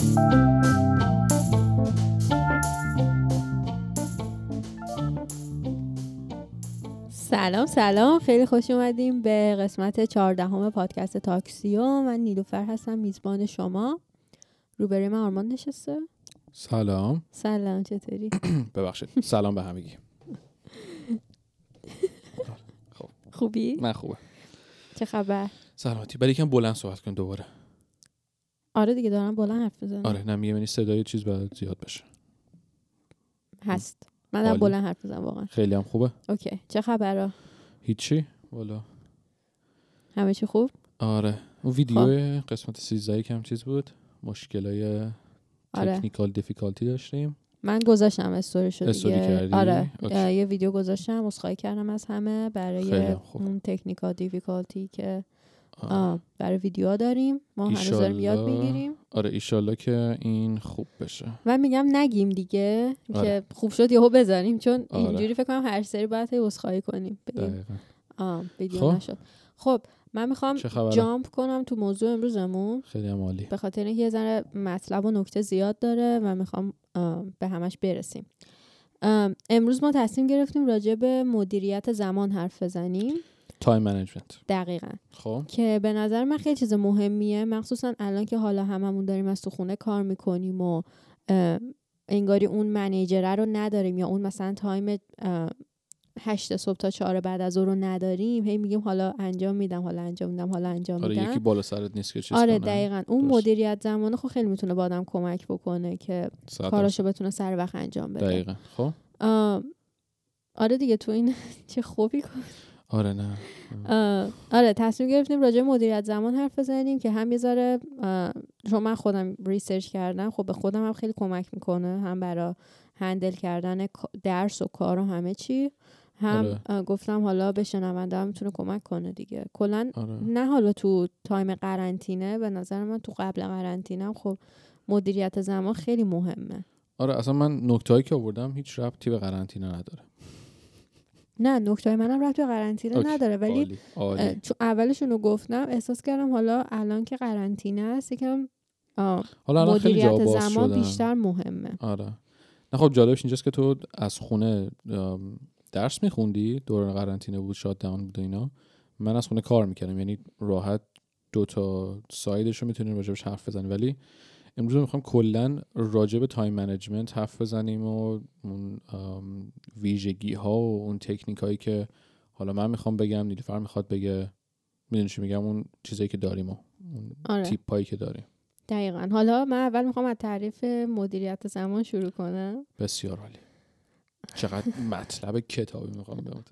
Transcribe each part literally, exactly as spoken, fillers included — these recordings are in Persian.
سلام سلام، خیلی خوش اومدیم به قسمت چهاردهم پادکست تاکسیو. من نیلوفر هستم، میزبان شما. روبروی من آرمان نشسته. سلام. سلام، چطوری؟ ببخشید. سلام به همگی. خب خوبی؟ من خوبه. چه خبر؟ سلامتی. برای یکم بلند صحبت کن دوباره. آره دیگه دارم بلند حرف میزنم. آره نه میگم یعنی صدای چیز باید زیاد بشه. هست. من دارم بلند حرف میزنم واقعا. خیلی هم خوبه. اوکی. چه خبره؟ هیچی والا. همه چی خوب؟ آره. اون ویدیو قسمت سیزده کم چیز بود. مشکلای آره. تکنیکال دیفیکالتی داشتیم. من گذاشتم استوریشو دیگه. استوری کردی؟ آره. اوکی. یه ویدیو گذاشتم، عذرخواهی کردم از همه برای اون تکنیکال دیفیکالتی که آه. برای ویدیو داریم. ما هنوز داریم یاد میگیریم. آره ایشالله که این خوب بشه. من میگم نگیم دیگه. آره. که خوب شد یهو بذاریم، چون آره. اینجوری فکر کنم هر سری باید عذرخواهی کنیم. دقیقاً. آه ویدیو خب. نشد. خب من میخوام جامپ کنم تو موضوع امروزمون. خیلی عالی. به خاطر اینکه یه ذره مطلب و نکته زیاد داره و میخوام به همش برسیم. امروز ما تصمیم گرفتیم راجع به مدیریت زمان حرف بزنیم. تایم منیجمنت. دقیقاً. خب که به نظر من خیلی چیز مهمیه، مخصوصا الان که حالا هممون داریم از تو خونه کار میکنیم و انگاری اون منیجره رو نداریم، یا اون مثلا تایم هشت صبح تا چهار بعد از ظهر رو نداریم. هی میگیم حالا انجام میدم حالا انجام میدم حالا انجام میدم. آره یکی بالا سرت نیست که چیز آره کنه. دقیقاً. اون درست. مدیریت زمان خب خیلی میتونه با آدم کمک بکنه که کاراشو بتونه سر وقت انجام بده. دقیقاً. خب آره دیگه تو این چه خوبی کن. آره نه آره تصمیم گرفتیم راجع به مدیریت زمان حرف بزنیم که هم یه ذره، چون من خودم ریسرچ کردم، خب به خودم هم خیلی کمک میکنه، هم برای هندل کردن درس و کار و همه چی، هم آره. گفتم حالا به شنونده هم میتونه کمک کنه دیگه کلا. آره. نه حالا تو تایم قرنطینه، به نظر من تو قبل قرنطینه هم خب مدیریت زمان خیلی مهمه. آره اصلا من نکتهایی که آوردم هیچ ربطی به قرنطینه نداره. نه نکته منم ربط به قرنطینه اوکی. نداره، ولی عالی. عالی. چون اولشون رو گفتم احساس کردم حالا الان که قرنطینه است یکم مدیریت زمان شدن. بیشتر مهمه. آره نه خب جالبش اینجاست که تو از خونه درس میخوندی، دوران قرنطینه بود، شات داون بود و اینا. من از خونه کار میکردم، یعنی راحت دو تا سایدش رو میتونیم راجبش حرف بزنیم. ولی امروز میخوام کلا راجع به تایم منیجمنت حرف بزنیم و اون ویژگی ها و اون تکنیک هایی که حالا من میخوام بگم، نیلوفر میخواد بگه، میدونی چی میگم، اون چیزایی که داریم و اون آره. تیپ هایی که داریم. دقیقاً. حالا من اول میخوام از تعریف مدیریت زمان شروع کنم. بسیار عالی. چقدر مطلب کتابی میخوام بگم.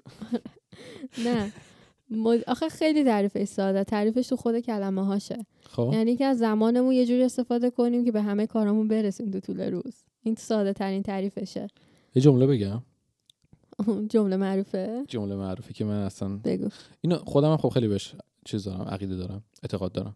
نه مد... آخه خیلی تعریفش ساده، تعریفش تو خود کلمه هاشه. خب یعنی که از زمانمون یه جوری استفاده کنیم که به همه کارامون برسیم تو طول روز. این ساده ترین تعریفشه. یه جمله بگم. جمله معروفه. جمله معروفی که من اصلا بگو. اینو خودم هم خب خیلی بهش چیز دارم، عقیده دارم، اعتقاد دارم.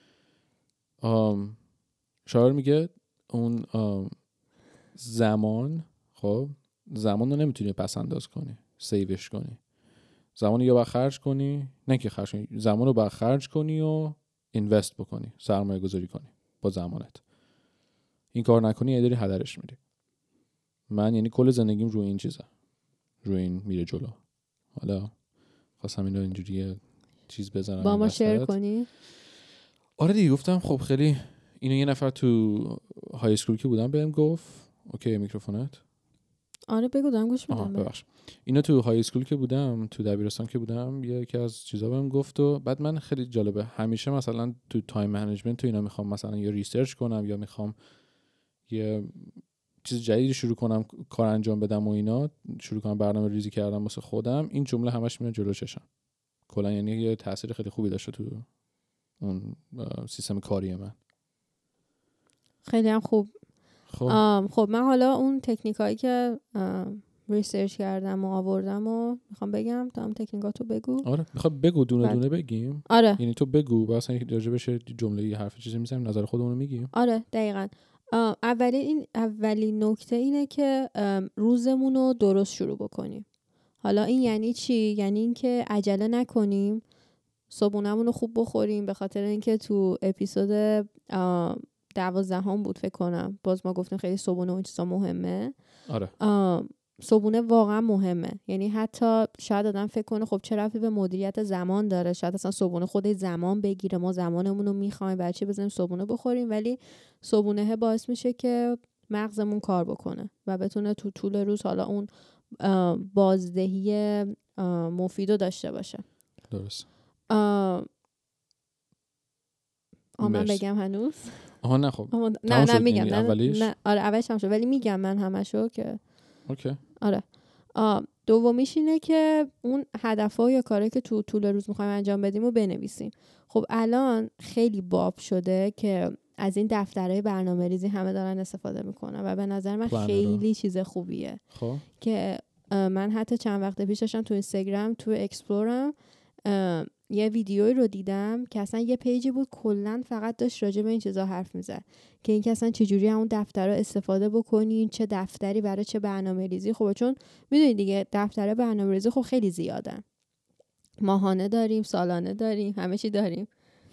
آم شاعر میگه اون زمان، خب زمان رو نمیتونی پس انداز کنی، سیوش کنی. زمان رو یا باید خرج کنی، نه که خرج کنی، زمان رو باید خرج کنی و اینوست بکنی، سرمایه گذاری کنی با زمانت. این کار نکنی یه داری هدرش میری. من یعنی کل زندگیم روی این چیزه، روی این میره جلو. حالا خواستم اینو اینجوری چیز بزنم با ما شیر کنی. آره دیگه گفتم خب خیلی اینو یه نفر تو های اسکول که بودم بهم گفت. اوکی میکروفونت. آره بگو دارم گوش میدم. ببخش. اینو تو های اسکول که بودم، تو دبیرستان که بودم، یکی از چیزا بهم گفت و بعد من خیلی جالبه، همیشه مثلا تو تایم منیجمنت تو اینا میخوام مثلا یا ریسرچ کنم یا میخوام یه چیز جدیدی شروع کنم، کار انجام بدم و اینا، شروع کنم برنامه ریزی کردم واسه خودم، این جمله همش میاد جلو چشم. کلا یعنی یه تاثیر خیلی خوبی داشته تو اون سیستم کاری من. خیلی هم خوب. خب خب من حالا اون تکنیکایی که ریسرچ کردم و آوردم و میخوام بگم، تو هم تکنیکاتو بگو. آره میخوام بگو دونه بعد. دونه بگیم. آره یعنی تو بگو واسه اینکه راجع بهش جمله یه حرف چیزی میزنیم، نظر خودمون رو میگیم. آره دقیقاً. اولی این اولین نکته اینه که روزمون رو درست شروع بکنیم. حالا این یعنی چی؟ یعنی اینکه عجله نکنیم، صبحونمون رو خوب بخوریم، به خاطر اینکه تو اپیزود دوازدهم بود فکر کنم، باز ما گفتیم خیلی صبحونه و این چیزا مهمه. آره صبحونه واقعا مهمه. یعنی حتی شاید آدم فکر کنه خب چه ربطی به مدیریت زمان داره، شاید اصلا صبحونه خود زمان بگیره، ما زمانمون رو میخوایم برای چی بزنیم صبحونه بخوریم، ولی صبحونه باعث میشه که مغزمون کار بکنه و بتونه تو طول روز حالا اون بازدهی مفیدو داشته باشه. درست. آه من بگم هنوز؟ آها نه خب نه نه, نه میگم نه, اولیش؟ نه آره اولش هم شد ولی میگم من همشو که اوکی. آره آه دومیش اینه که اون هدف‌ها یا کاری که تو طول روز می‌خوایم انجام بدیم رو بنویسیم. خب الان خیلی باب شده که از این دفترهای برنامه‌ریزی همه دارن استفاده میکنن و به نظر من خیلی رو. چیز خوبیه. خب که من حتی چند وقت پیش داشتم تو اینستاگرام تو اکسپلورم یه ویدیویی رو دیدم که اصلا یه پیجی بود کلا فقط داشت راجع به این چیزا حرف میزد که این که اصلا چجوری همون دفتر رو استفاده بکنین، چه دفتری برای چه برنامه‌ریزی. خب چون میدونید دیگه دفتر برنامه‌ریزی خب خیلی زیادن، ماهانه داریم، سالانه داریم، همه چی داریم.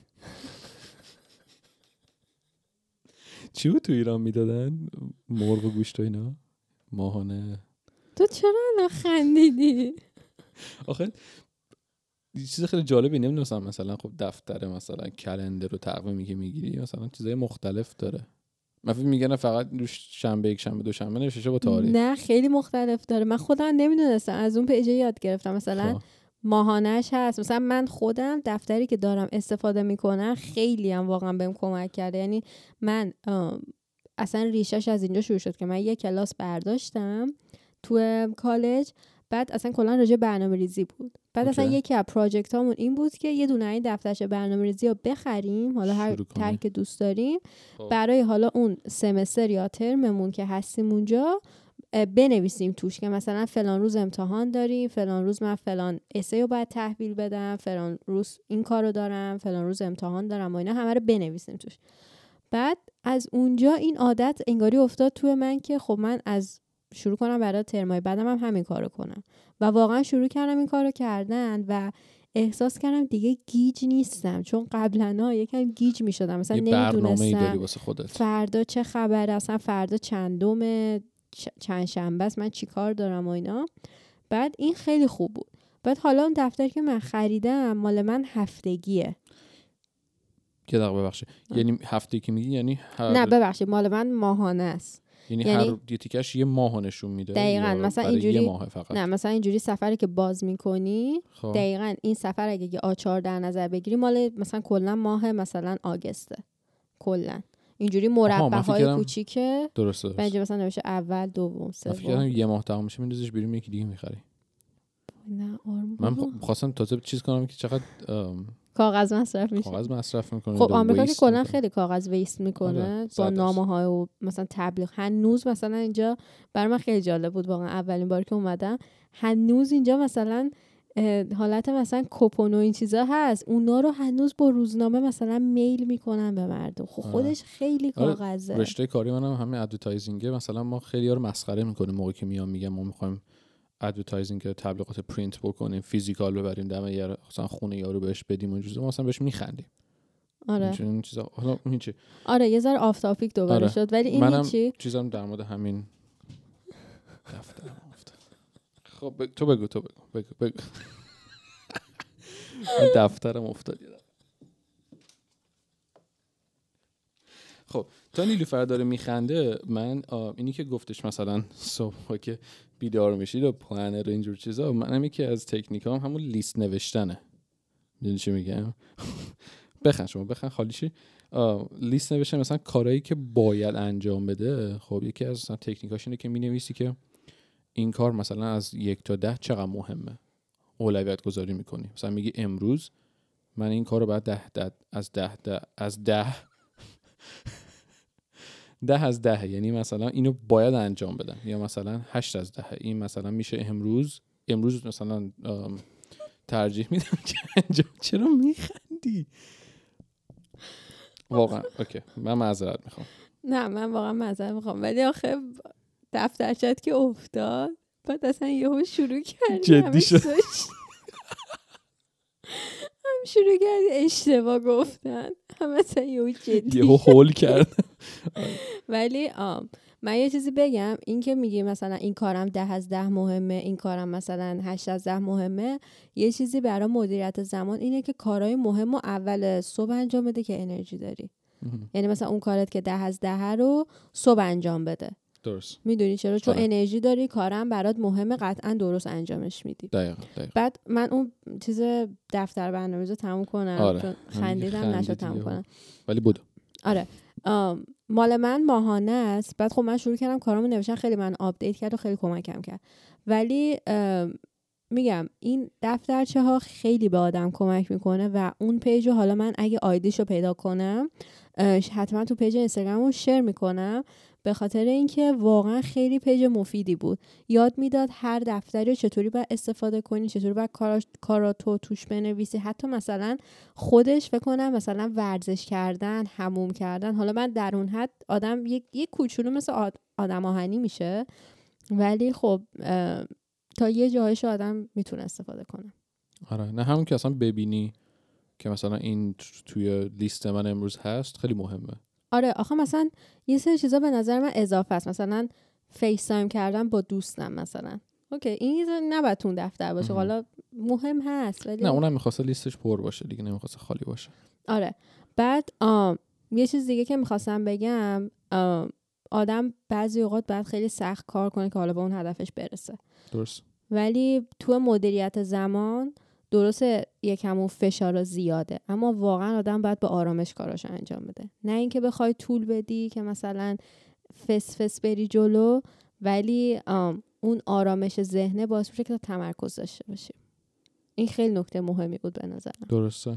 چی بود تو ایران میدادن؟ مرغ و گوشت و اینا ماهانه. تو چرا الان خندیدی؟ آخه چیز خیلی جالبی نمیدونستم مثلا خب دفتر مثلا کلندر و تقویمی که میگیری مثلا چیزای مختلف داره. من فکر میگن فقط روش شنبه یک شنبه دو شنبه نوشته با تاریخ. نه خیلی مختلف داره. من خودم نمیدونستم، از اون پیج یاد گرفتم. مثلا خواه. ماهانه‌اش هست. مثلا من خودم دفتری که دارم استفاده میکنم خیلی هم واقعا بهم کمک کرده. یعنی من اصلا ریشش از اینجا شروع شد که من یه کلاس برداشتم تو کالج، بعد اصلا کلا راجع برنامه‌ریزی بود. بعد اوکی. اصلا یکی از پروژکت هامون این بود که یه دونه این دفترچه برنامه‌ریزی رو بخریم، حالا هر طرحی که دوست داریم، خب. برای حالا اون سمستر یا ترممون که هستیم اونجا بنویسیم توش که مثلا فلان روز امتحان داریم، فلان روز من فلان اسه رو باید تحویل بدم، فلان روز این کارو دارم، فلان روز امتحان دارم و اینا همه رو بنویسیم توش. بعد از اونجا این عادت انگاری افتاد توی من که خب من از شروع کنم برای ترمای بعدم هم همین کارو کنم و واقعا شروع کردم این کارو کردن و احساس کردم دیگه گیج نیستم. چون قبلا یکم گیج میشدم، مثلا نمیدونستم فردا چه خبره، اصلا فردا چندمه، چند شنبه است، من چی کار دارم و اینا. بعد این خیلی خوب بود. بعد حالا اون دفتر که من خریدم مال من هفتگیه. که دقیقه ببخشید یعنی هفته که میگی یعنی هر... نه ببخشید مال من ماهانه است. یعنی, یعنی هر دیتیکش یه ماه نشون میده دقیقاً. مثلا اینجوری یه ماه فقط. نه مثلا اینجوری سفری که باز میکنی خب. دقیقاً این سفر اگه آچار در نظر بگیری مال مثلا کلا ماه مثلا آگسته کلا. اینجوری مربع‌های کوچیکه. درسته درست. اینجا مثلا نوشته اول دوم سوم. فکر کردم یه ماه تموم میشه میندازیش بیرون یکی دیگه میخری. نه آرام. من خواستم تازه چیز کنم که چقدر کاغذ مصرف میشه. کاغذ مصرف میکنه. خب آمریکا که کلا خیلی کاغذ ویست میکنه با نامه‌های و مثلا تبلیغ. هنوز مثلا اینجا برای من خیلی جالب بود واقعا اولین بار که اومدم، هنوز اینجا مثلا حالت مثلا کوپن و این چیزا هست، اونا رو هنوز با روزنامه مثلا میل میکنن به مردم. خب خودش خیلی کاغذه. رشته کاری منم هم همین ادورتایزینگه. مثلا ما خیلی‌ها رو مسخره میکنیم موقعی که میام میگم ما میخوایم ادورتایزینگ که تبلیغات پرینت بکنیم، فیزیکال ببریم دم یارو، مثلا خونه یارو بهش بدیم اون چیزا، ما مثلا بهش میخندیم. آره این چیزا حالا این چی؟ آره یه ذره آف تاپیک دوباره آره. شد ولی این منم چی؟ چیزام در مورد همین دفترم افتاد. خب ب... تو بگو تو بگو بگو بگو من دفترم افتاد. خب تا نیلوفر داره میخنده، من اینی که گفتش مثلا صبح که بیدار میشید و پلنر و اینجور چیزا، منم یکی از تکنیکام هم همون لیست نوشتنه. میدونی چی میگم؟ بخن شما بخن خالی چی؟ لیست نوشتن مثلا کارهایی که باید انجام بده. خب یکی از مثلا تکنیکاش اینه که مینویسی که این کار مثلا از یک تا ده چقدر مهمه، اولویت گذاری میکنی. مثلا میگی امروز من این کارو بعد ده, ده از ده, ده از ده ده از ده، یعنی مثلا اینو باید انجام بدم، یا مثلا هشت از ده، این مثلا میشه امروز امروز مثلا ترجیح میدم که انجام. چرا میخندی؟ واقعا اوکی من معذرت میخوام. نه من واقعا معذرت میخوام، ولی آخه دفترچت که افتاد بعد اصلا یهو شروع کردی جدی شد. شروع کردی اشتباه گفتن مثلا یهو جدی یهو هول کرد. ولی آم من یه چیزی بگم، این که میگی مثلا این کارم ده از ده مهمه، این کارم مثلا هشت از ده مهمه، یه چیزی برای مدیریت زمان اینه که کارهای مهم رو اول صبح انجام بده که انرژی داری. یعنی مثلا اون کارت که ده از ده رو صبح انجام بده. درست. میدونی چرا؟ چون آره. انرژی داری، کارم برات مهمه، قطعا درست انجامش میدی. دقیقاً دقیقاً. بعد من اون چیز دفتر برنامه‌ریزی رو تموم کنم. آره. چون خندیدم نشد تموم کنم. ولی بودو. آره. مال من ماهانه است. بعد خب من شروع کردم کارامو نوشتن، خیلی من آپدیت کرد و خیلی کمکم کرد. ولی میگم این دفترچه ها خیلی به آدم کمک میکنه و اون پیج رو حالا من اگه آیدیشو پیدا کنم حتما تو پیج اینستاگرامو شیر میکنم، به خاطر اینکه واقعا خیلی پیج مفیدی بود. یاد میداد هر دفتری رو چطوری باید استفاده کنی، چطوری باید کاراتو توش بنویسی. حتی مثلا خودش فکر کنم مثلا ورزش کردن، حموم کردن، حالا من در اون حد آدم یک یک کوچولو مثل آدم آهنی میشه، ولی خب تا یه جایش آدم میتونه استفاده کنه. آره نه همون که اصلا ببینی که مثلا این توی لیست من امروز هست خیلی مهمه. آره آخه مثلا یه سری چیزا به نظر من اضافه است، مثلا فیس تایم کردن با دوستم مثلا. اوکی این نباید تو دفتر باشه، حالا مهم هست ولی نه اونم می‌خواسته لیستش پر باشه دیگه، نمی‌خواسته خالی باشه. آره. بعد آم یه چیز دیگه که می‌خواستم بگم، آدم بعضی اوقات باید خیلی سخت کار کنه که حالا به اون هدفش برسه. درست. ولی تو مدیریت زمان درسته یکم اون فشار زیاده، اما واقعا آدم باید به آرامش کاراش انجام بده، نه اینکه بخوای طول بدی که مثلا فس فس بری جلو، ولی اون آرامش ذهنه باعث میشه که تمرکز داشته باشی. این خیلی نکته مهمی بود به نظرم. درسته.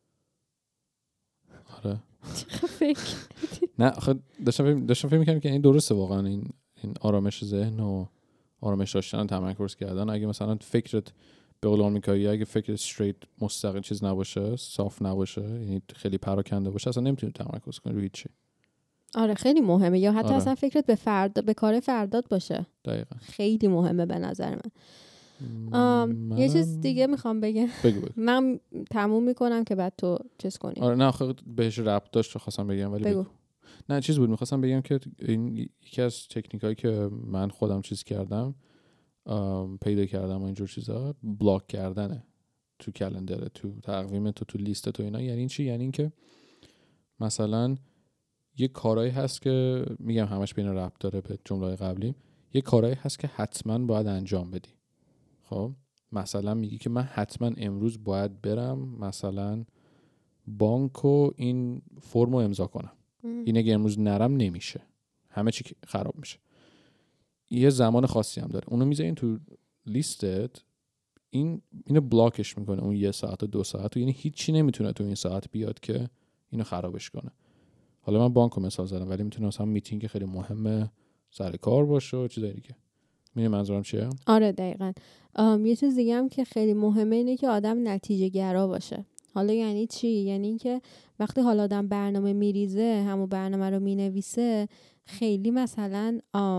آره. فکر نه آخه داشتم داشتم فکر می‌کردم که این درسته واقعا، این این آرامش ذهن و آرامش داشتن، تمرکز کردن. اگه مثلا فکرت به قول آمریکایی اگه فکرت استریت مستقل چیز نباشه، صاف نباشه، یعنی خیلی پراکنده باشه، اصلا نمیتونی تمرکز کنی روی چی. آره خیلی مهمه. یا حتی آره. اصلا فکرت به فرد به کار فردات باشه. دقیقاً. خیلی مهمه به نظر من. آم، یه چیز دیگه میخوام بگم. بگو بگو. من تموم میکنم که بعد تو چیز کنی. آره نه آخه بهش ربط داشت خواستم بگم ولی بگو. بگو. نه چیز بود میخواستم بگم که این یکی از تکنیکایی که من خودم چیز کردم پیدا کردم و اینجور چیزا، بلاک کردنه تو کلندر، تو تقویم تو، تو لیست تو اینا. یعنی چی؟ یعنی این که مثلا یه کارایی هست که میگم همش بین ربط داره به جمله قبلی، یه کارایی هست که حتما باید انجام بدی. خب مثلا میگی که من حتما امروز باید برم مثلا بانک و این فرمو امضا کنم. این اگه امروز نرم نمیشه، همه چی خراب میشه. یه زمان خاصی هم داره، اونو میذارین تو لیستت، این اینو بلاکش میکنه اون یه ساعت و دو ساعت و یعنی هیچی نمیتونه تو این ساعت بیاد که اینو خرابش کنه. حالا من بانکو مثال زدم ولی میتونه مثلا میتینگ خیلی مهمه سر کار باشه و چیزای دیگه. میدونی منظورم چیه؟ آره دقیقاً. یه چیز دیگه هم که خیلی مهمه اینه که آدم نتیجه گرا باشه. حالا یعنی چی؟ یعنی اینکه وقتی حالا آدم برنامه میریزه، همون برنامه رو مینویسه، خیلی مثلا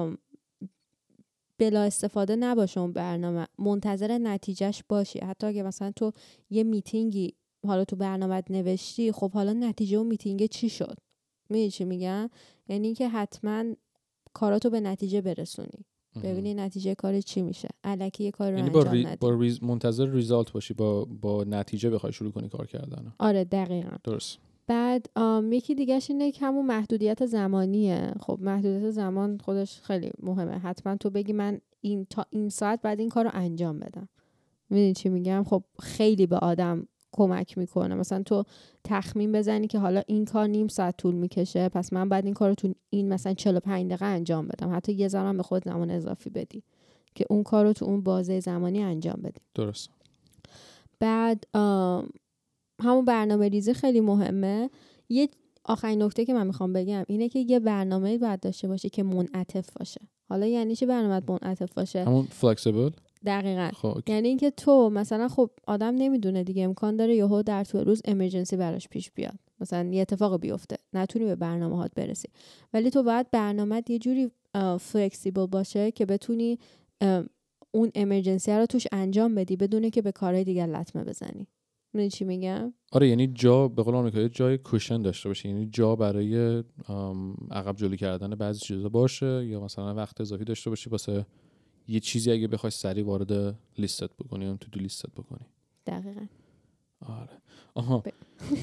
بلا استفاده نباشه اون برنامه، منتظر نتیجهش باشی. حتی اگه مثلا تو یه میتینگی حالا تو برنامه‌ت نوشتی، خب حالا نتیجه اون میتینگ چی شد؟ میدونی چی میگم؟ یعنی که حتما کاراتو به نتیجه برسونی، ببینی نتیجه کار چی میشه. الکی یه کار رو یعنی انجام با, ری... ندی. با ریز... منتظر ریزالت باشی، با با نتیجه بخوای شروع کنی کار کردن. آره دقیقاً. درست. بعد یکی دیگهش اینه که همون محدودیت زمانیه. خب محدودیت زمان خودش خیلی مهمه. حتما تو بگی من این تا این ساعت بعد این کار رو انجام بدم. میدونی چی میگم؟ خب خیلی به آدم کمک میکنه. مثلا تو تخمین بزنی که حالا این کار نیم ساعت طول میکشه، پس من بعد این کار رو تو این مثلا چهل و پنج دقیقه انجام بدم. حتی یه ذره به خود زمان اضافی بدی که اون کار رو تو اون بازه زمانی انجام بدی. درست. بعد همون برنامه ریزی خیلی مهمه. یه آخرین نکته که من میخوام بگم اینه که یه برنامه باید داشته باشه که منعطف باشه. حالا یعنی چی برنامه منعطف باشه؟ همون فلکسیبل. دقیقاً. خب. یعنی اینکه تو مثلا خب آدم نمیدونه دیگه، امکان داره یهو در طول روز امرجنسی براش پیش بیاد، مثلا یه اتفاق بیفته، نتونی به برنامه‌هات برسی. ولی تو باید برنامه‌ت یه جوری فلکسیبل باشه که بتونی اون امرجنسی رو توش انجام بدی بدون که به کارهای دیگه لطمه بزنی. می‌دونی چی میگم؟ آره یعنی جا به قول آمریکایی جای کوشن داشته باشه، یعنی جا برای عقب جلو کردن بعضی چیزا باشه، یا مثلا وقت اضافی داشته باشی واسه یه چیزی اگه بخوای سریع وارد لیستت بکنی اون تو دو لیستت بکنی. دقیقاً. آره آها ب...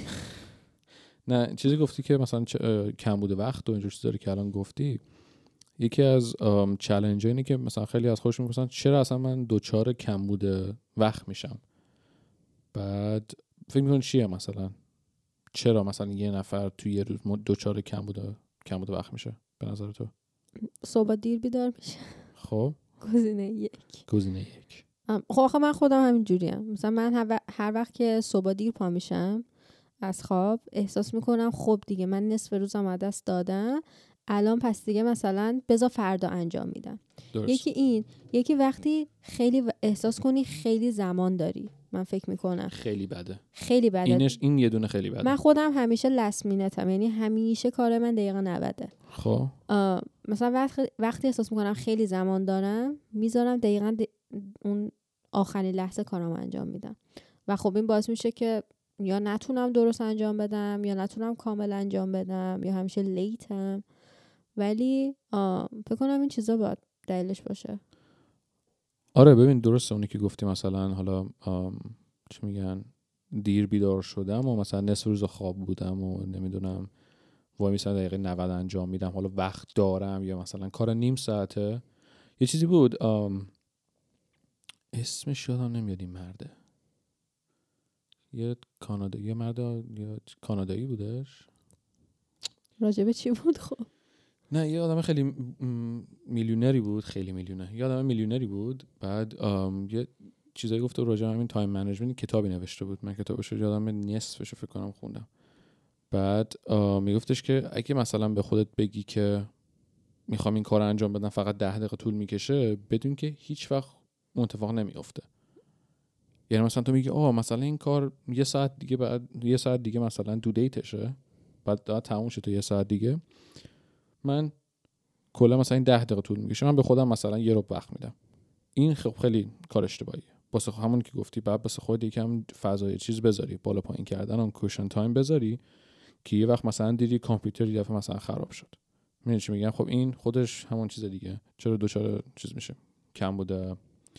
نه چیزی گفتی که مثلا کم بوده وقت و اینجور چیزا رو که الان گفتی، یکی از چالش اینه که مثلا خیلی از خودشون میگن چرا اصلا من دوچار کم بوده وقت میشم. بعد فکر می‌کنی چیه مثلا چرا مثلا یه نفر توی یه روز دوچار کم بوده کم بوده وقت میشه به نظر تو؟ صبح دیر بیدار میشه. خب گزینه یک. گزینه یک. خب آخه من خودم همین جوریم. مثلا من هر وقت که صبح دیر پا میشم از خواب احساس میکنم خب دیگه من نصف روزم از دست دادم، الان پس دیگه مثلا بذار فردا انجام میدم. درست. یکی این، یکی وقتی خیلی احساس کنی خیلی زمان داری. من فکر میکنم خیلی بده. خیلی بده. اینش این یه دونه خیلی بده. من خودم همیشه لست مینتم، یعنی همیشه کار من دقیقه نود. خب مثلا وقتی وقتی احساس میکنم خیلی زمان دارم میذارم دقیقاً د... اون آخرین لحظه کارم انجام میدم و خب این باعث میشه که یا نتونم درست انجام بدم یا نتونم کامل انجام بدم یا همیشه لیتم. ولی فکر کنم این چیزا باید دلیلش باشه. آره ببین درسته اونی که گفتی مثلا حالا چی میگن دیر بیدار شدم و مثلا نصف روز خواب بودم و نمیدونم وای میسن دقیقه نود انجام میدم، حالا وقت دارم یا مثلا کار نیم ساعته. یه چیزی بود اسمش یادم نمیاد این مرده، یه کانادایی یه مرد یا کانادایی بودش. راجبه چی بود؟ خب نه یه آدم خیلی میلیونری بود، خیلی میلیونه، یه آدم میلیونری بود. بعد یه چیزایی گفت راجع به همین تایم منیجمنت، کتابی نوشته بود، من کتابش رو یادم نصفش رو فکر کنم خوندم. بعد میگفتش که اگه مثلا به خودت بگی که میخوام این کار رو انجام بدم فقط ده دقیقه طول میکشه، بدون که هیچ وقت اون اتفاق نمیفته. یعنی مثلا تو میگی آه مثلا این کار یه ساعت دیگه بعد یه ساعت دیگه مثلا دو دیتشه، بعد دا تموم شد تو یه ساعت دیگه، من کلا مثلا این ده دقیقه طول میکشه، من به خودم مثلا یه رو وقت میدم. این خب خیلی کار اشتباهیه. واسه همون که گفتی بعد واسه خودت یکم فضای چیز بذاری، بالا پایین کردن اون کوشن تایم بذاری که یه وقت مثلا دیدی کامپیوتر یه دفعه مثلا خراب شد. میدونی چی میگم؟ خب این خودش همون چیز دیگه، چرا دوچار چیز میشه کم بوده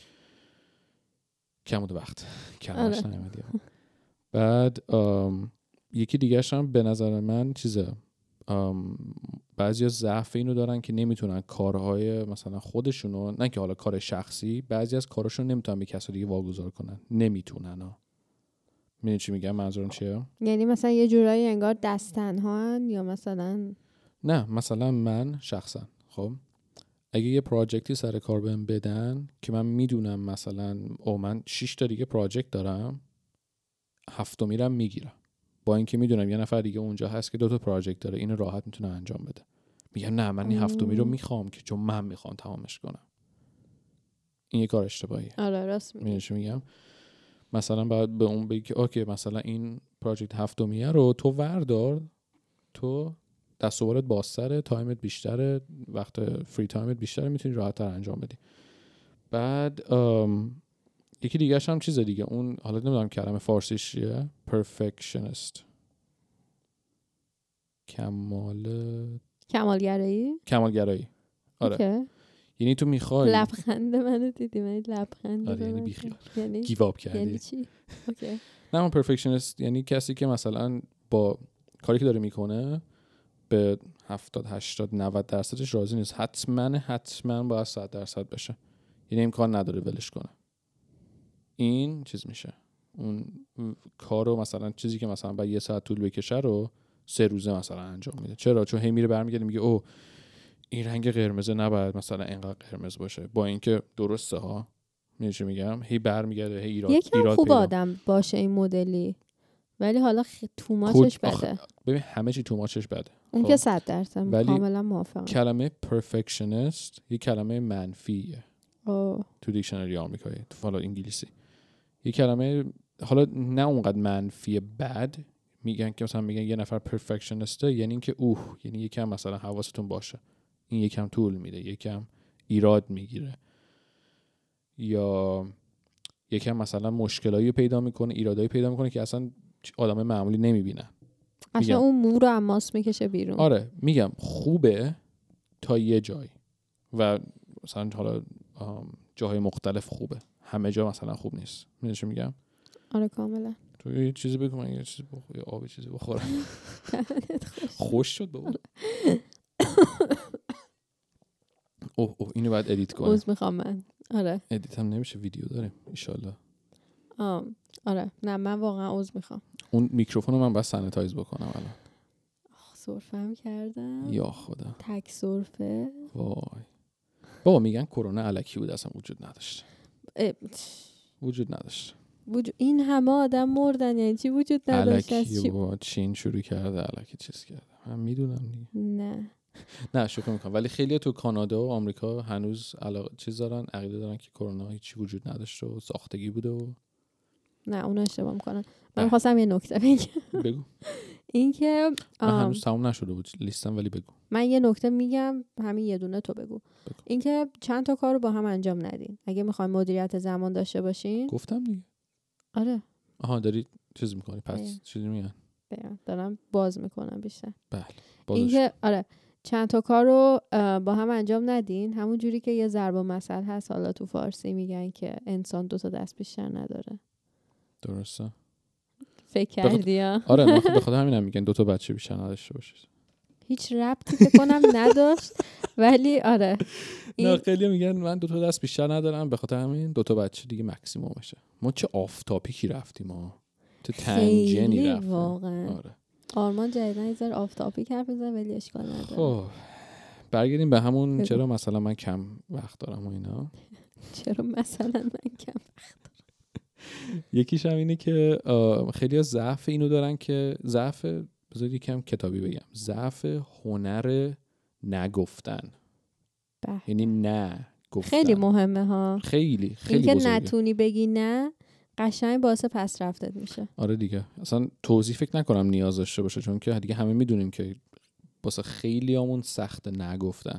کم بوده وقت کلمش نمیاد. بعد یکی دیگه‌ش هم به نظر من چیزه، بعضیا ضعف اینو دارن که نمیتونن کارهای مثلا خودشونو، نه که حالا کار شخصی، بعضی از کاراشون نمیتونن به کسی دیگه واگذار کنن، نمیتونن ها. میدونی چی میگم منظورم چیه؟ یعنی مثلا یه جورایی انگار دستن‌هان یا مثلا نه مثلا من شخصا خب اگه یه پراجکتی سر کار بهم بدن که من میدونم مثلا او من شش تا دیگه پراجکت دارم، هفتم میرم میگیرم، با اینکه میدونم یه نفر دیگه اونجا هست که دو تا پراجکت داره اینو راحت میتونه انجام بده، میگم نه من این هفتمی رو میخوام که چون من میخوام تمامش کنم. این یه کار اشتباهیه. آره راست میگی. میگم میگم مثلا باید به اون بگی که اوکی مثلا این پراجکت هفتمیه رو تو وردار، تو دست و بالت بازتره، تایمت بیشتره، وقت فری تایمت بیشتره، میتونی راحت تر انجام بدی. بعد یکی دیگه هم چیز دیگه، اون حالا نمیدونم کلمه فارسیش چیه، perfectionist، کمال کمالگرایی کمالگرایی. آره okay. یعنی تو میخوای لبخند منو دیدی؟ من لبخند آره یعنی بیخیال یعنی گیو اپ کردی یعنی چی؟ اوکی. نه اون perfectionist یعنی کسی که مثلا با کاری که داره میکنه به هفتاد هشتاد نود درصدش راضی نیست، حتما حتما باید صد درصد بشه، یعنی امکان نداره ولش کنه. این چیز میشه اون کارو مثلا چیزی که مثلا بعد یه ساعت طول بکشه رو سه روزه مثلا انجام میده. چرا؟ چون هی میره برمیگرده میگه او این رنگ قرمز نباید مثلا اینقدر قرمز باشه، با اینکه درسته ها، میدونی چی میگم، هی برمیگرده هی ایراد یکم ایراد خوب پیدا. آدم باشه این مدلی، ولی حالا خ... توماچش بده. ببین همه چی توماچش بده اون خب. که صد درصد کاملا موافقم. کلمه perfectionist یه کلمه منفیه اوه. تو دیکشنری آمریکایی، تو حالا انگلیسی یه کلمه حالا نه اونقدر منفی بد، میگن که مثلا میگن یه نفر پرفکشنیسته یعنی اینکه اوه یعنی یکم مثلا حواستون باشه این یکم طول میده، یکم ایراد میگیره، یا یکم مثلا مشکلایی پیدا میکنه، ایرادایی پیدا میکنه که اصلا آدم معمولی نمیبینن. اصلا اون مو رو اماس میکشه بیرون. آره میگم خوبه تا یه جای و مثلا حالا جاهای مختلف خوبه، همه جا مثلا خوب نیست. میدونی چی میگم؟ آره کاملا. تو یه چیزی بگو من یه چیزی بخورم، یه آب چیزی بخورم. خوش شد بابا. اوه اوه اینو باید ادیت کنم. عذر میخوام من. آره ادیت هم نمیشه، ویدیو داریم ان شاء الله. آم. آره نه من واقعا عذر میخوام. اون میکروفون رو من باید سانیتایز بکنم الان. سرفه‌ام کردم. یا خدا. تک سرفه. وای. بابا میگن کرونا الکی بود، اصلا وجود نداشت. اه. وجود نداشت. وجود این همه آدم مردن یعنی چی وجود نداشت؟ الکی بابا چین شروع کرده الکی چیز کرده. من میدونم دیگه. نه. نه شوخی میکنم، ولی خیلی تو کانادا و آمریکا هنوز علاقه چیز دارن، عقیده دارن که کرونا هیچی وجود نداشت و ساختگی بوده و نه اون اشتباه میکنن. من خواستم یه نکته بگم. بگو. این که هنوز تموم نشده بود لیستم، ولی بگو. من یه نکته میگم، همین یه دونه تو بگو. این که چند تا کار رو با هم انجام ندین اگه میخواین مدیریت زمان داشته باشین. گفتم دیگه. آره. آها داری چیز میکنی پس بله. چیزی میگن. بله. دارم باز میکنم بیشتر. بله. این که آره چند تا کار رو با هم انجام ندین، همون جوری که یه ضرب المثل هست حالا تو فارسی میگن که انسان دو تا دست بیشتر نداره. درسته. فکر کردی ها؟ آره نه به خاطر همینم میگن دو تا بچه بیشتر نداشته باشید. هیچ ربطی فکر کنم نداشت ولی آره این... نه خیلی میگن من دو تا دست بیشتر ندارم، به خاطر همین دو تا بچه دیگه مکسیمومشه. ما چه آف تاپیکی رفتیم ما، تو تنجنی رفتیم واقعا. آره. آرمان جدیدن یه ذره آف تاپیک حرف بزنه ولی اشکال نداره. خب برگردیم به همون بگو. چرا مثلا من کم وقت دارم و اینا. چرا مثلا من کم وقت دارم؟ یکیش هم اینه که خیلی ها ضعف اینو دارن که ضعف، بذار یکم کتابی بگم، ضعف هنر نگفتن. یعنی نه گفتن. خیلی مهمه ها. خیلی خیلی بزرگه. این که نتونی بگی نه قشنگ باعث پس رفتت میشه. آره دیگه اصلا توضیح فکر نکنم نیاز داشته باشه، چون که دیگه همه میدونیم که واسه خیلی همون سخت نگفتن.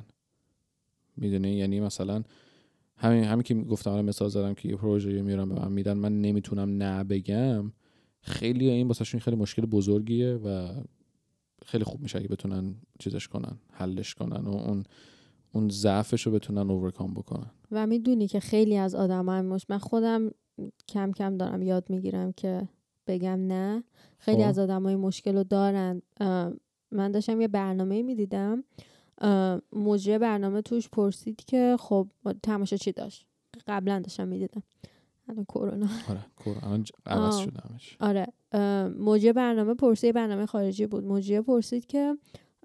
میدونی یعنی مثلا همین همین که گفتم الان مثال زدم که یه پروژه میارم به من میدن من نمیتونم نه بگم، خیلی این واسهشون خیلی مشکل بزرگیه و خیلی خوب میشه اگه بتونن چیزش کنن، حلش کنن و اون اون ضعفش رو بتونن اورکام بکنن. و میدونی که خیلی از آدم‌ها مش من خودم کم کم دارم یاد میگیرم که بگم نه. خیلی خب. از آدمای مشکل رو دارن. من داشتم یه برنامه میدیدم، مجری برنامه توش پرسید که خب تماشا چی داشت. قبلا داشتم میدیدم الان کرونا. آره کرونا عوض شده همش. آره مجری برنامه پرسید، برنامه خارجی بود. مجری پرسید که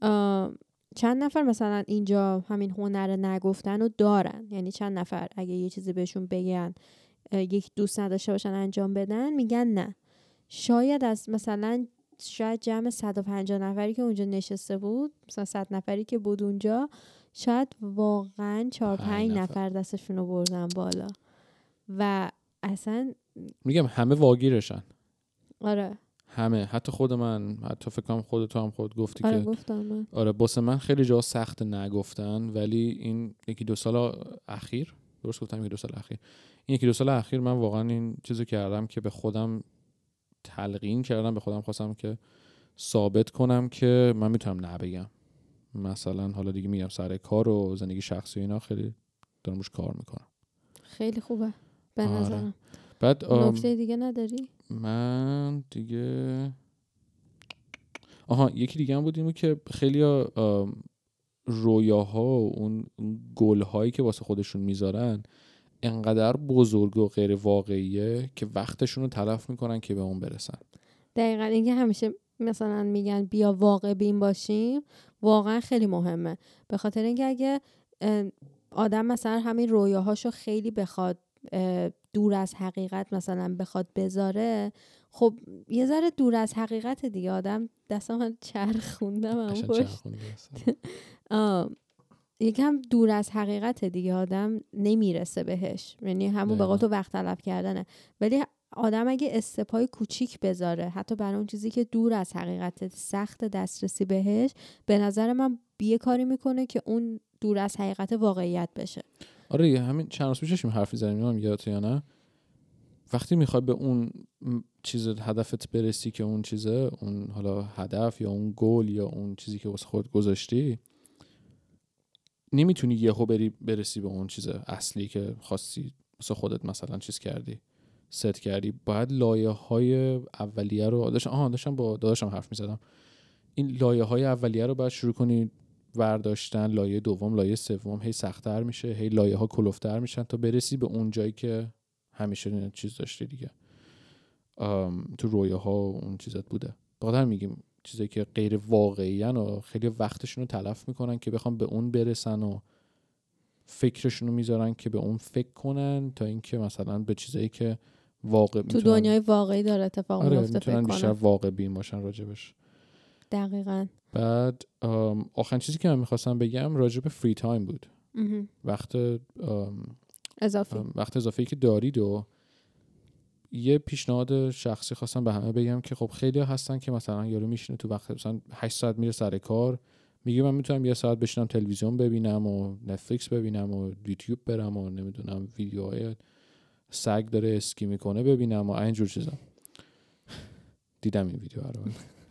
چند نفر مثلا اینجا همین هنر نگفتن رو دارن، یعنی چند نفر اگه یه چیزی بهشون بگن یک دوست نداشته باشن انجام بدن میگن نه. شاید از مثلا شاید جمع صد و پنجاه نفری که اونجا نشسته بود، مثلا صد نفری که بود اونجا، شاید واقعا چهار پنج نفر. نفر دستشون رو بردن بالا و اصلا میگم همه واگیرشن. آره همه، حتی خود من، حتی فکر کنم خود تو هم خود گفتی آره که گفتم من. آره باسه من خیلی جا سخت نگفتن، ولی این یکی دو سال اخیر، درست گفتم یکی دو سال اخیر، این یکی دو سال اخیر من واقعا این چیزو کردم که به خودم تلقین کردم، به خودم خواستم که ثابت کنم که من میتونم نه بگم. مثلا حالا دیگه میگم سر کار و زندگی شخصی اینا خیلی دارم روش کار میکنم. خیلی خوبه به آره. نظرم. بعد نکته دیگه نداری؟ من دیگه آها یکی دیگه هم بودیم که خیلی رویاها و اون گل‌هایی که واسه خودشون میذارن انقدر بزرگ و غیر واقعیه که وقتشون رو تلف میکنن که به اون برسن. دقیقاً اینکه همیشه مثلا میگن بیا واقع بین باشیم، واقعا خیلی مهمه. به خاطر اینکه اگه آدم مثلا همین رویاهاشو خیلی بخواد دور از حقیقت مثلا بخواد بذاره، خب یه ذره دور از حقیقت دیگه. آدم دستم چرخوندم هم پشت یکم دور از حقیقت دیگه، آدم نمیرسه بهش، یعنی همون به قول تو وقت طلب کردنه. ولی آدم اگه استپای کوچیک بذاره حتی برای اون چیزی که دور از حقیقت، سخت دسترسی بهش، به نظر من یه کاری میکنه که اون دور از حقیقت واقعیت بشه. آره همین چند روز پیشش حرف می‌زدیم، نمیدونم یادت یا نه، وقتی میخوای به اون چیز هدفت برسی که اون چیزه، اون حالا هدف یا اون گل یا اون چیزی که واسه خودت گذاشتی، نمیتونی یهو بری برسی به اون چیز اصلی که خواستی واسه خودت مثلا چیز کردی، ست کردی. باید لایه‌های اولیه رو داشتم آها داشتم با داداشم حرف می‌زدم، این لایه‌های اولیه رو باید شروع کنی برداشتن، لایه دوم، لایه سوم، هی سخت‌تر میشه، هی لایه‌ها کلوفتر میشن تا برسی به اون جایی که همیشه چیز داشتی دیگه، تو رویاها و اون چیزات بوده. بخاطر میگیم چیزایی که غیر واقعی ان و خیلی وقتشون رو تلف میکنن که بخوام به اون برسن و فکرشون رو میذارن که به اون فکر کنن تا اینکه مثلا به چیزایی که واقع تو دنیای واقعی داره اتفاق آره میفته میتونن بیشتر واقع بین باشن راجبش. دقیقاً. بعد آخرین چیزی که من میخواستم بگم راجب فری تایم بود. وقت اضافی وقت اضافی که دارید و یه پیشنهاد شخصی خواستم به همه بگم که خب خیلی هستن که مثلا یارو میشینه تو وقت مثلا هشت ساعت میره سر کار، میگه من میتونم یه ساعت بشینم تلویزیون ببینم و نتفلیکس ببینم و یوتیوب برم و نمیدونم ویدیوهای سگ داره اسکی میکنه ببینم و اینجور چیزا. دیدم این ویدیو رو.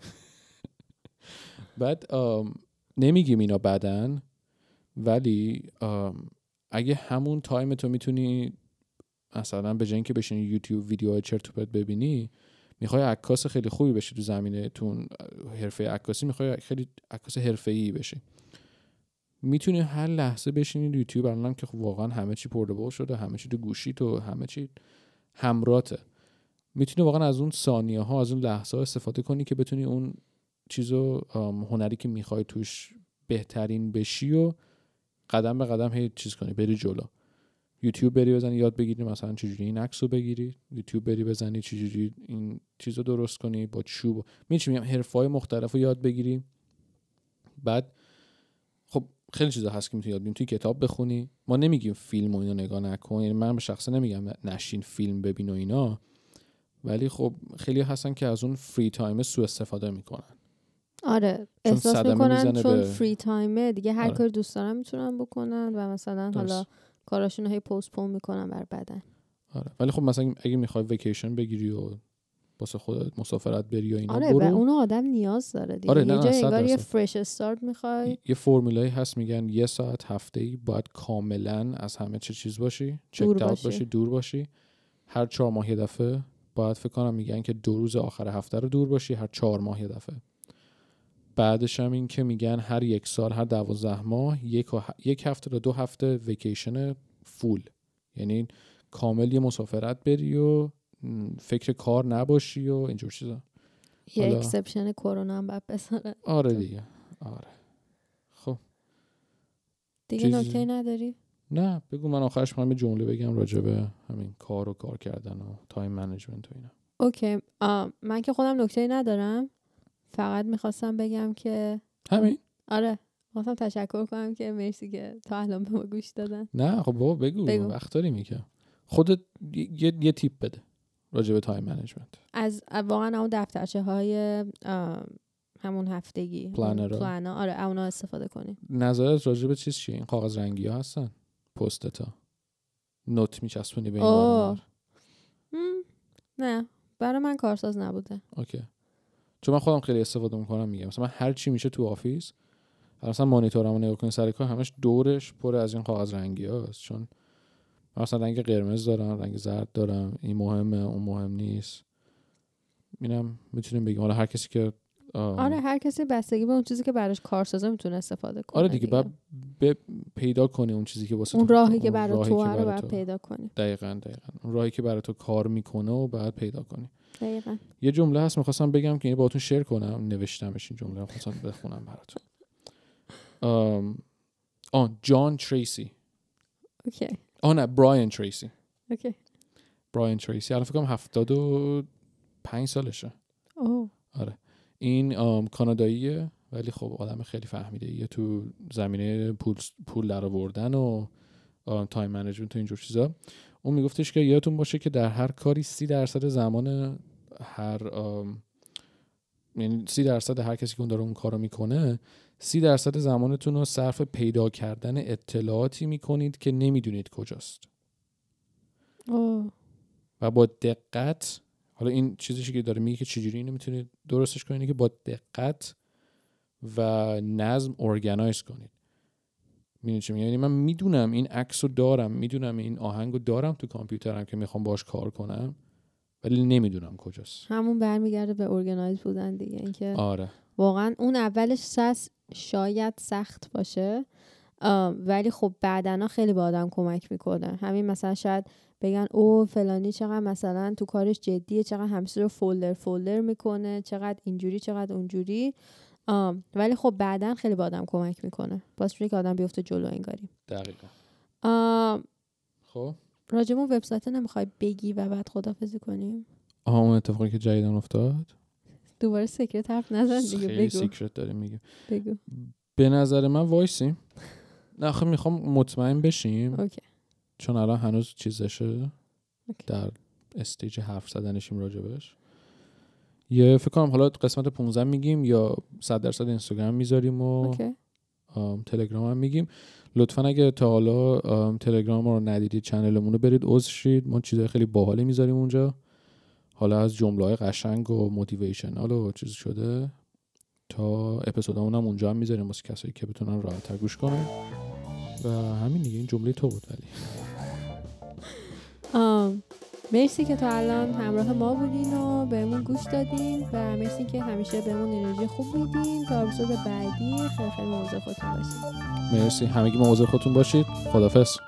بعد نمیگیم اینا بدن، ولی اگه همون تایم تو میتونی مثلا به جای اینکه بشینی یوتیوب ویدیوهای چرت و پرت ببینی، میخوای عکاس خیلی خوبی بشی تو زمینه تو حرفه عکاسی، میخوای خیلی عکاس حرفه‌ای بشی، میتونی هر لحظه بشینی یوتیوب. الان که خب واقعا همه چی پورتبل شده، همه چی تو گوشی تو، همه چی همراهته، میتونی واقعا از اون ثانیه ها، از اون لحظه ها استفاده کنی که بتونی اون چیزو هنری که میخوای توش بهترین بشی و قدم به قدم هی چیز کنی، بری جلو. یوتیوب بری بزنی یاد بگیری مثلا چجوری این عکسو بگیری، یوتیوب بری بزنی چجوری این چیزو درست کنی با چوب، میچ میگم حرفه‌های مختلفو یاد بگیری. بعد خب خیلی چیزا هست که میتونی یاد بگیری، توی کتاب بخونی. ما نمیگیم فیلم و اینو نگاه نکن، یعنی من به شخصه نمیگم نشین فیلم ببین و اینا، ولی خب خیلی هستن که از اون فری تایم سوء استفاده میکنن. آره احساس میکنن چون به... فری تایمه دیگه هر آره. کاری دوست دارن میتونن بکنن و مثلا درست. حالا کاراشون رو هی پستپون میکنن بر بعدن. آره ولی خب مثلا اگه میخوای ویکیشن بگیری و واسه خودت مسافرت بری و اینا، آره برو. آره اون آدم نیاز داره دیگه. آره یه جای انگار یه فرش استارت میخوای. یه فرمولایی هست میگن یه ساعت هفته‌ای باید کاملا از همه چه چیز باشی، چک اوت باشی، دور باشی. هر چهار ماه یه دفعه باید، فکر کنم میگن که دو روز آخر هفته رو دور باشی، هر چهار ماه یه دفعه. بعدش هم این که میگن هر یک سال، هر دوازده ماه یک, یک هفته تا دو هفته ویکیشن فول، یعنی کامل یه مسافرت بری و فکر کار نباشی و اینجور چیزا. یه اکسپشن کرونا هم باید بذاره. آره دیگه. آره خب دیگه نکته نداری؟ نه بگو، من آخرش میخوام یه جمله بگم راجع به همین کار و کار کردن و تایم منیجمنت و اینا. اوکی. من که خودم نکته ندارم، فقط میخواستم بگم که همین. آره خواستم تشکر کنم که مرسی که تا الان به ما گوش دادن. نه خب بابا بگو, بگو. وقت داریم که خودت یه یه تیپ بده راجع به تایم منیجمنت. از واقعا اون دفترچه های همون هفتگی پلنر، آره اونا استفاده کنی. نظرت راجع به چیز چیه؟ این کاغذ رنگی ها هستن پستتا نوت میچسبونی به این ور؟ نه برای من کارساز نبوده. اوکی. چون من خودم خیلی استفاده میکنم، میگم مثلا من هر چی میشه تو آفیس، مثلا مانیتورمو نگاه کنی سر کار همش دورش پر از این کاغذ رنگی هاست، چون مثلا رنگ قرمز دارم، رنگ زرد دارم، این مهمه اون مهم نیست. اینم میتونیم بگیم حالا هر کسی که آره هر کسی بستگی به اون چیزی که براش کارسازه میتونه استفاده کنه. آره دیگه بعد پیدا کنی اون چیزی که واسه اون راهی که برای تو رو باید پیدا کنی. دقیقاً دقیقاً اون راهی که برای تو کار میکنه و بعد پیدا کنی. دقیقاً. یه جمله هست می‌خواستم بگم که باهاتون شیر کنم، نوشتمش این جمله رو خواستم بخونم براتون. ام آن جان تریسی. اوکی. آه نه برایان تریسی. اوکی. برایان تریسی الان فکر کنم هفتاد و پنج سالشه. اوه. آره. این کاناداییه ولی خب آدم خیلی فهمیده، یه تو زمینه پول پول درآوردن و تایم منیجمنت و اینجور چیزا. اون میگفتش که یادتون باشه که در هر کاری سی درصد زمان هر یعنی سی درصد هر کسی که اون داره اون کارو میکنه، سی درصد زمانتون رو صرف پیدا کردن اطلاعاتی میکنید که نمیدونید کجاست. اوه. و با دقت، حالا این چیزی که داره میگه که چجوری اینو میتونید درستش کنید که با دقت و نظم ارگانایز کنید. میدونی چی میگم؟ یعنی من میدونم این عکسو دارم، میدونم این آهنگو دارم تو کامپیوترم که میخوام باهاش کار کنم، ولی نمیدونم کجاست. همون برمیگرده به ارگانایز بودن دیگه. اینکه آره واقعا اون اولش سس شاید سخت باشه، ولی خب بعدنا خیلی به آدم کمک میکنه. همین مثلا شاید بگن او فلانی چقدر مثلا تو کارش جدیه، چقدر همیشه رو فولدر فولدر میکنه، چقدر اینجوری چقدر اونجوری، ولی خب بعدن خیلی به آدم کمک میکنه، باعث میشه که آدم بیفته جلو انگاری. دقیقاً. خب راجمون وبسایت نمیخوای بگی و بعد خدافظی کنیم؟ آها اون اتفاقی که جدیدن افتاد، دوباره سیکرت حرف نزن دیگه. خیلی بگو سیکرت داره میگه. بگو. به نظر من وایسیم، نه خب میخوام مطمئن بشیم. اوکی. چون الان هنوز چیزشه اوکی. در استیج حرف زدنشیم راجبش. یه فکر کنم حالا قسمت پانزده میگیم یا صد درصد اینستاگرام میذاریم و اوکی. تلگرام هم میگیم. لطفا اگه تا حالا تلگرام رو ندیدید چنلمون رو برید عضو شید، ما چیزای خیلی باحالی میذاریم اونجا، حالا از جمله‌های قشنگ و موتیویشنال و چیز شده تا اپیزودامون هم اونجا هم میذاریم واسه کسایی که بتونن راحت‌تر گوش کنن. و همین دیگه، این جمله تو بود. ولی آم مرسی که تا الان همراه ما بودین و بهمون گوش دادین و مرسی که همیشه بهمون انرژی خوب میدین. تا اپیزود بعدی خیلی خیلی مواظب خودتون باشید. مرسی، همگی مواظب خودتون باشید. خدافظ.